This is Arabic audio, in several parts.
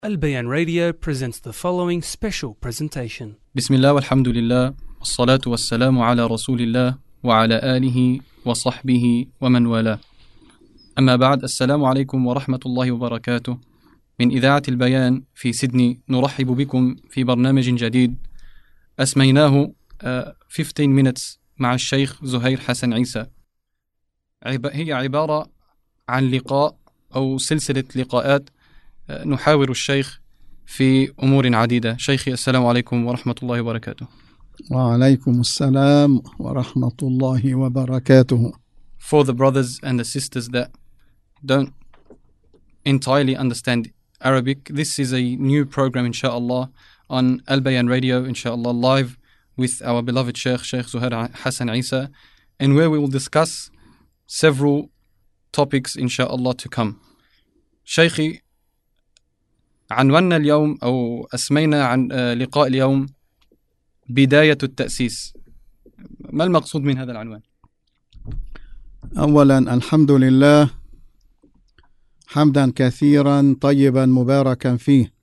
Al Bayan Radio presents the following special presentation. بسم الله والحمد لله والصلاة والسلام على رسول الله وعلى آله وصحبه ومن والاه. أما بعد، السلام عليكم ورحمة الله وبركاته. من إذاعة البيان في سيدني نرحب بكم في برنامج جديد أسميناه 15 minutes مع الشيخ زهير حسن عيسى. هي عبارة عن لقاء أو سلسلة لقاءات نحاور الشيخ في أمور عديدة. شيخي، السلام عليكم ورحمة الله وبركاته. وعليكم السلام ورحمة الله وبركاته. For the brothers and the sisters that don't entirely understand Arabic, this is a new program, inshallah, on Al Bayan Radio, inshallah, live with our beloved Sheikh Zuhair Hassan Isa, and where we will discuss several topics, inshallah, to come. شيخي، عنواننا اليوم أو أسمينا عن لقاء اليوم بداية التأسيس. ما المقصود من هذا العنوان؟ أولا الحمد لله حمدا كثيرا طيبا مباركا فيه.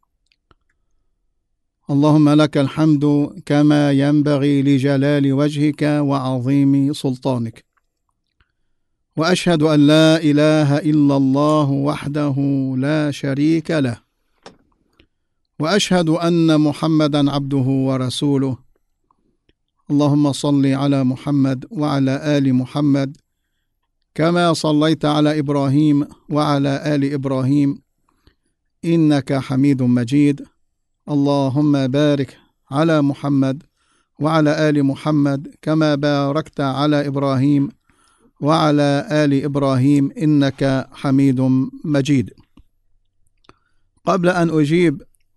اللهم لك الحمد كما ينبغي لجلال وجهك وعظيم سلطانك، وأشهد أن لا إله إلا الله وحده لا شريك له، وأشهد أن محمدا عبده ورسوله. اللهم صل على محمد وعلى آل محمد كما صليت على إبراهيم وعلى آل إبراهيم إنك حميد مجيد. اللهم بارك على محمد وعلى آل محمد كما باركت على إبراهيم وعلى آل إبراهيم إنك حميد مجيد. قبل أن أجيب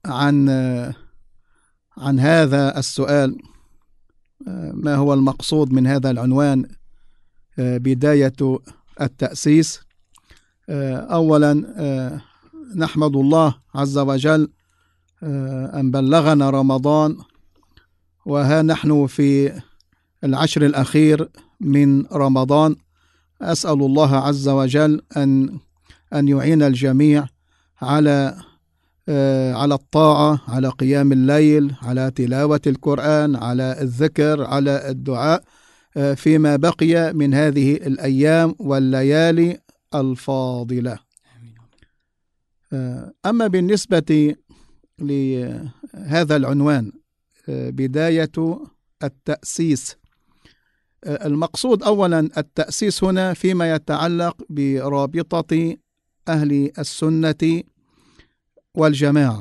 عن هذا السؤال، ما هو المقصود من هذا العنوان بداية التأسيس؟ أولا نحمد الله عز وجل أن بلغنا رمضان، وها نحن في العشر الأخير من رمضان. أسأل الله عز وجل أن يعين الجميع على الطاعة، على قيام الليل، على تلاوة القرآن، على الذكر، على الدعاء فيما بقي من هذه الأيام والليالي الفاضلة. أما بالنسبة لهذا العنوان بداية التأسيس، المقصود أولا التأسيس هنا فيما يتعلق برابطة أهل السنة والجماعة.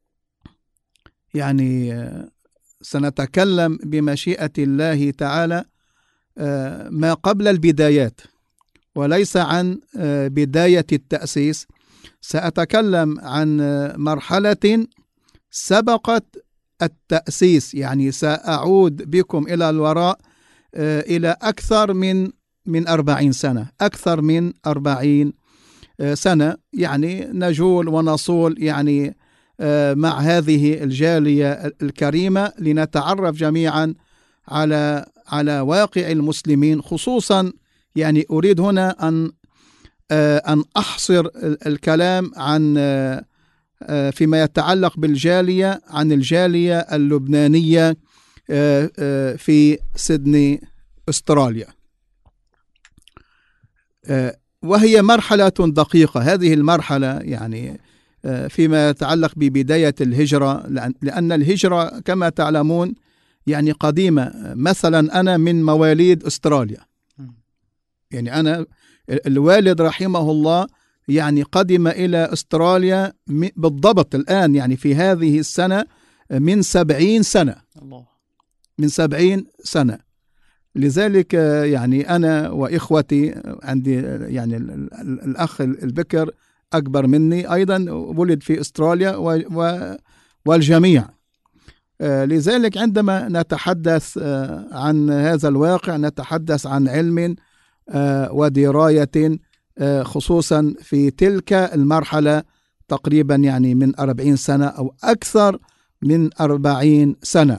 يعني سنتكلم بمشيئة الله تعالى ما قبل البدايات، وليس عن بداية التأسيس. سأتكلم عن مرحلة سبقت التأسيس، يعني سأعود بكم إلى الوراء إلى أكثر من 40 سنة، أكثر من 40 سنة، يعني نجول ونصول يعني مع هذه الجالية الكريمة لنتعرف جميعا على واقع المسلمين. خصوصا يعني أريد هنا أن أحصر الكلام عن فيما يتعلق بالجالية، عن الجالية اللبنانية في سيدني أستراليا، وهي مرحلة دقيقة. هذه المرحلة يعني فيما يتعلق ببداية الهجرة، لأن الهجرة كما تعلمون يعني قديمة. مثلا أنا من مواليد أستراليا، يعني أنا الوالد رحمه الله يعني قدم إلى أستراليا بالضبط الآن، يعني في هذه السنة من 70 سنة، من 70 سنة. لذلك يعني أنا وإخوتي، عندي يعني الأخ البكر أكبر مني أيضا ولد في أستراليا والجميع. لذلك عندما نتحدث عن هذا الواقع نتحدث عن علم ودراية، خصوصا في تلك المرحلة تقريبا يعني من 40 سنة أو أكثر من 40 سنة.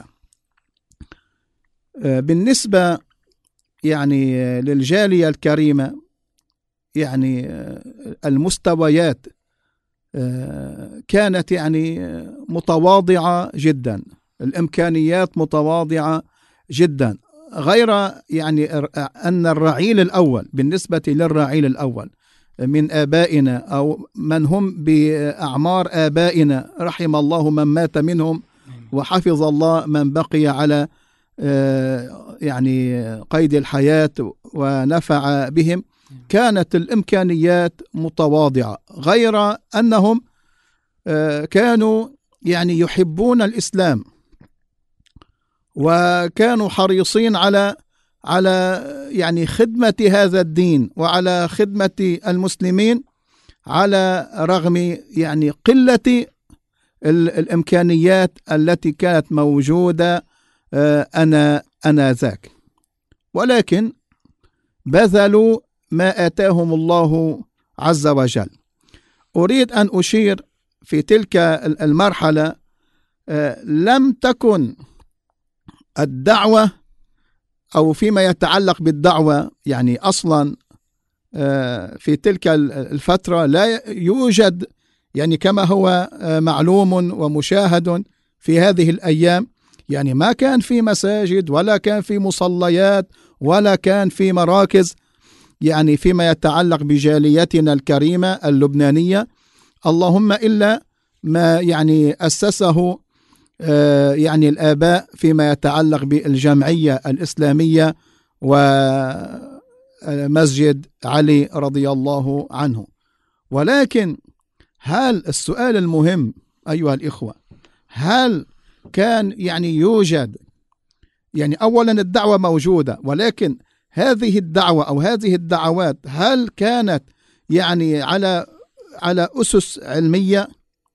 بالنسبة يعني للجالية الكريمة، يعني المستويات كانت يعني متواضعة جدا، الإمكانيات متواضعة جدا، غير يعني أن الرعيل الأول بالنسبة للرعيل الأول من آبائنا أو من هم بأعمار آبائنا، رحم الله من مات منهم وحفظ الله من بقي على يعني قيد الحياة ونفع بهم. كانت الإمكانيات متواضعة، غير أنهم كانوا يعني يحبون الإسلام، وكانوا حريصين على يعني خدمة هذا الدين وعلى خدمة المسلمين، على رغم يعني قلة الإمكانيات التي كانت موجودة آنذاك، ولكن بذلوا ما آتاهم الله عز وجل. أريد أن أشير في تلك المرحلة لم تكن الدعوة أو فيما يتعلق بالدعوة يعني أصلا في تلك الفترة لا يوجد يعني كما هو معلوم ومشاهد في هذه الأيام، يعني ما كان في مساجد ولا كان في مصليات ولا كان في مراكز يعني فيما يتعلق بجاليتنا الكريمة اللبنانية، اللهم إلا ما يعني أسسه يعني الآباء فيما يتعلق بالجمعية الإسلامية ومسجد علي رضي الله عنه. ولكن هل السؤال المهم أيها الإخوة، هل كان يعني يوجد يعني أولا الدعوة موجودة، ولكن هذه الدعوة أو هذه الدعوات هل كانت يعني على أسس علمية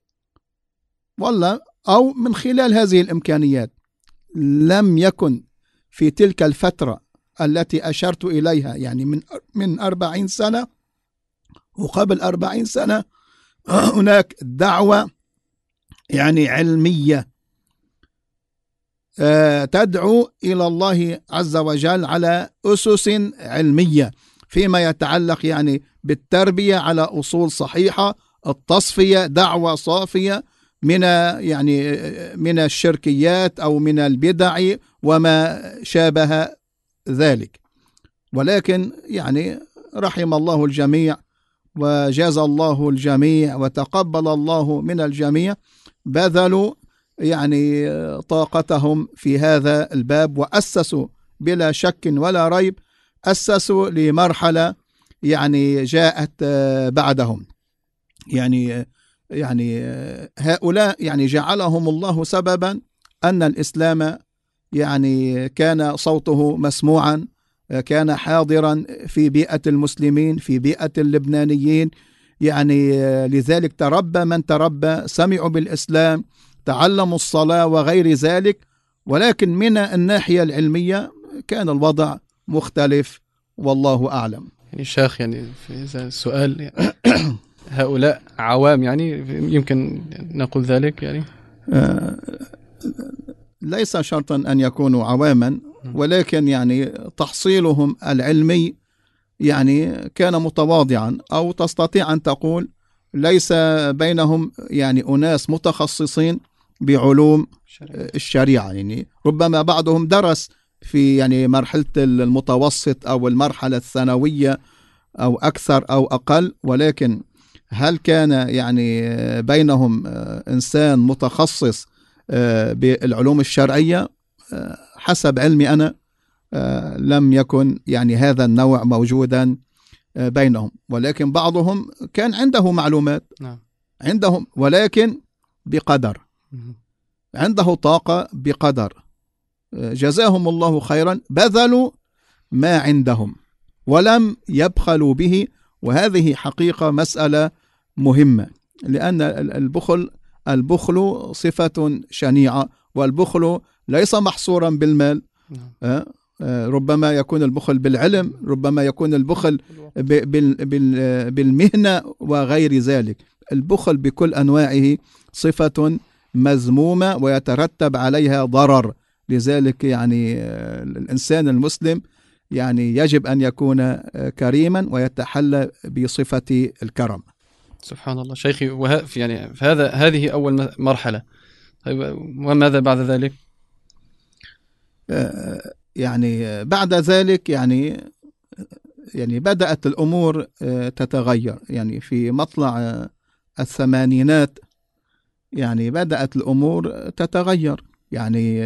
ولا أو من خلال هذه الإمكانيات؟ لم يكن في تلك الفترة التي أشرت إليها يعني من 40 سنة وقبل 40 سنة هناك دعوة يعني علمية تدعو إلى الله عز وجل على أسس علمية فيما يتعلق يعني بالتربية على أصول صحيحة، التصفية، دعوة صافية من يعني من الشركيات أو من البدع وما شابه ذلك. ولكن يعني رحم الله الجميع وجزى الله الجميع وتقبل الله من الجميع، بذلوا يعني طاقتهم في هذا الباب وأسسوا بلا شك ولا ريب، أسسوا لمرحلة يعني جاءت بعدهم. يعني هؤلاء يعني جعلهم الله سببا أن الإسلام يعني كان صوته مسموعا، كان حاضرا في بيئة المسلمين، في بيئة اللبنانيين، يعني لذلك تربى من تربى، سمعوا بالإسلام، تعلموا الصلاة وغير ذلك. ولكن من الناحية العلمية كان الوضع مختلف والله أعلم. يعني الشيخ يعني في هذا السؤال يعني هؤلاء عوام يعني يمكن نقول ذلك يعني ليس شرطا أن يكونوا عواما، ولكن يعني تحصيلهم العلمي يعني كان متواضعا، أو تستطيع أن تقول ليس بينهم يعني أناس متخصصين بعلوم الشريعة، يعني ربما بعضهم درس في يعني مرحلة المتوسط أو المرحلة الثانوية أو أكثر أو أقل، ولكن هل كان يعني بينهم إنسان متخصص بالعلوم الشرعية؟ حسب علمي أنا لم يكن يعني هذا النوع موجودا بينهم، ولكن بعضهم كان عنده معلومات عندهم، ولكن بقدر، عنده طاقة بقدر. جزاهم الله خيرا، بذلوا ما عندهم ولم يبخلوا به، وهذه حقيقة مسألة مهمة، لأن البخل صفة شنيعة، والبخل ليس محصورا بالمال، ربما يكون البخل بالعلم، ربما يكون البخل بالمهنة وغير ذلك. البخل بكل أنواعه صفة مذمومة ويترتب عليها ضرر، لذلك يعني الإنسان المسلم يعني يجب أن يكون كريما ويتحلى بصفة الكرم. سبحان الله شيخي. يعني هذه أول مرحلة. طيب وماذا بعد ذلك؟ يعني بعد ذلك يعني بدأت الأمور تتغير. يعني في مطلع الثمانينات يعني بدأت الأمور تتغير، يعني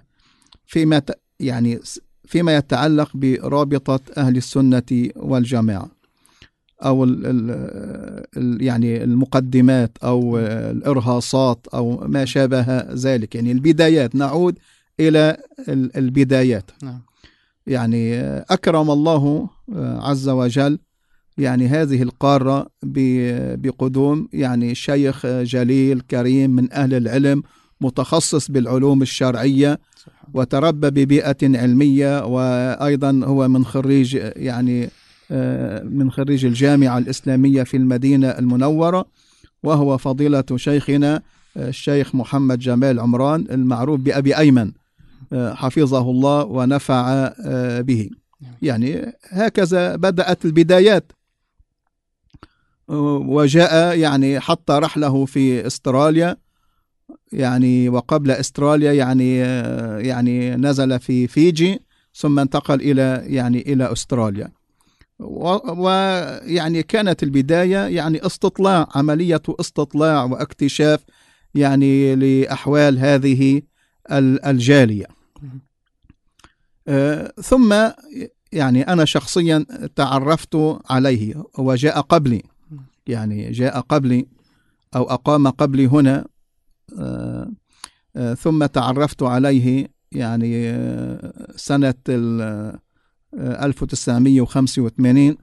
فيما يتعلق برابطة أهل السنة والجماعة، أو يعني المقدمات أو الإرهاصات أو ما شابه ذلك. يعني البدايات، نعود إلى البدايات. يعني أكرم الله عز وجل يعني هذه القارة بقدوم يعني شيخ جليل كريم من أهل العلم، متخصص بالعلوم الشرعية، وتربى ببيئة علمية، وأيضا هو من خريج الجامعة الإسلامية في المدينة المنورة، وهو فضيلة شيخنا الشيخ محمد جمال عمران المعروف بأبي أيمن، حفظه الله ونفع به. يعني هكذا بدأت البدايات. وجاء يعني حتى رحله في استراليا، يعني وقبل استراليا يعني نزل في فيجي، ثم انتقل إلى أستراليا. ويعني كانت البداية يعني عملية استطلاع واكتشاف يعني لأحوال هذه الجالية. ثم يعني أنا شخصيا تعرفت عليه، وجاء قبلي، جاء قبلي أو أقام قبلي هنا. ثم تعرفت عليه يعني سنة 1985،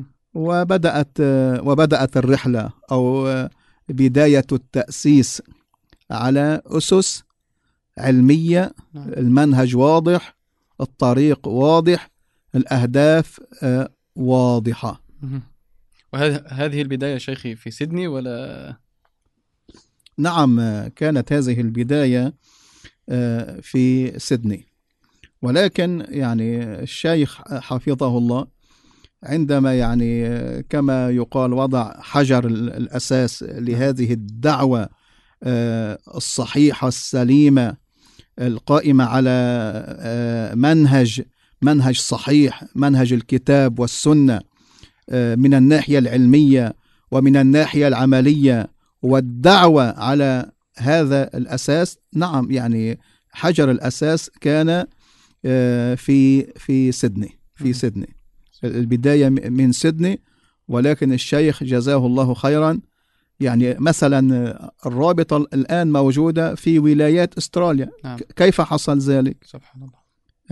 وبدأت الرحلة أو بداية التأسيس على أسس علمية. المنهج واضح، الطريق واضح، الأهداف واضحة. وهذه البداية شيخي في سيدني ولا؟ نعم، كانت هذه البداية في سيدني، ولكن يعني الشيخ حفظه الله عندما يعني كما يقال وضع حجر الأساس لهذه الدعوة الصحيحة السليمة القائمة على منهج صحيح، منهج الكتاب والسنة، من الناحية العلمية ومن الناحية العملية، والدعوة على هذا الأساس. نعم، يعني حجر الأساس كان في سيدني، البداية من سيدني. ولكن الشيخ جزاه الله خيرا يعني مثلا الرابطة الآن موجودة في ولايات أستراليا. نعم. كيف حصل ذلك؟ سبحان الله.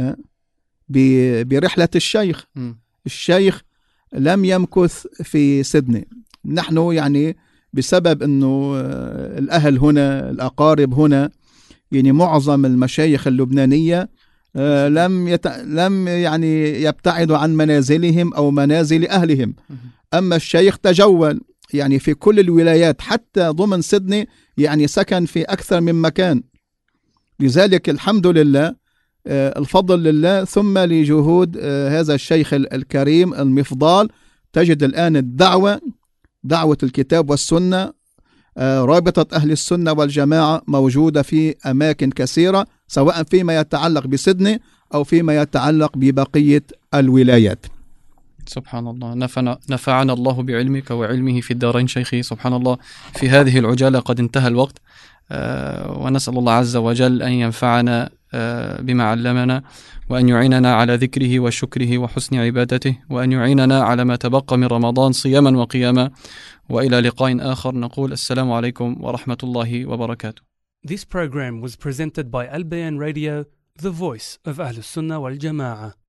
برحلة الشيخ. الشيخ لم يمكث في سيدني. نحن يعني بسبب أنه الأهل هنا، الأقارب هنا، يعني معظم المشايخ اللبنانية لم يعني يبتعدوا عن منازلهم أو منازل أهلهم. أما الشيخ تجول يعني في كل الولايات، حتى ضمن سيدني يعني سكن في أكثر من مكان. لذلك الحمد لله، الفضل لله، ثم لجهود هذا الشيخ الكريم المفضال، تجد الآن دعوة الكتاب والسنة، رابطة أهل السنة والجماعة موجودة في أماكن كثيرة، سواء فيما يتعلق بسيدني أو فيما يتعلق ببقية الولايات. سبحان الله. نفعنا الله بعلمك وعلمه في الدارين شيخي. سبحان الله. في هذه العجالة قد انتهى الوقت، ونسأل الله عز وجل أن ينفعنا بما علمنا، وأن يعيننا على ذكره وشكره وحسن عبادته، وأن يعيننا على ما تبقى من رمضان صياما وقياما. وإلى لقاء آخر نقول السلام عليكم ورحمة الله وبركاته. This program was presented by Al Bayan Radio, the voice of Ahl Sunnah wal Jama'ah.